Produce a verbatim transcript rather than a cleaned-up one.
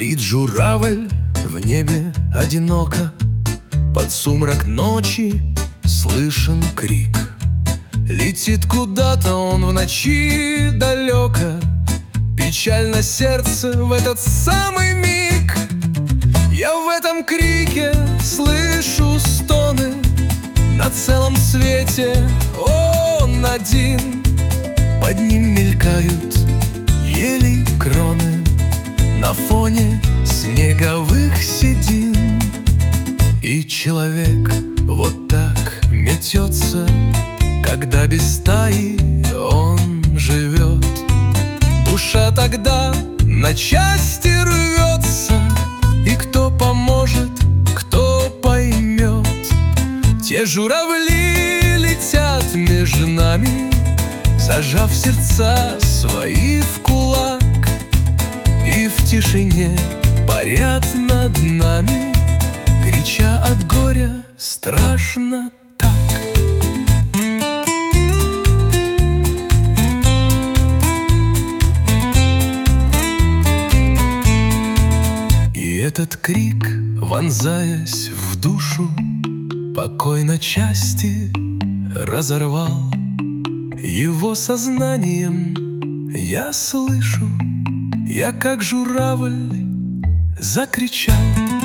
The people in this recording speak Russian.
Парит журавль в небе одиноко, под сумрак ночи слышен крик. Летит куда-то он в ночи далеко, печально сердце в этот самый миг. Я в этом крике слышу стоны, на целом свете он один. Под ним мелькают ели кроны на фоне снеговых седин. И человек вот так метется, когда без стаи он живет. Душа тогда на части рвется, и кто поможет, кто поймет? Те журавли летят между нами, зажав сердца свои в кулак, и в тишине парят над нами, крича от горя страшно так. И этот крик, вонзаясь в душу, покой на части разорвал. Его сознанием я слышу, я как журавль закричал.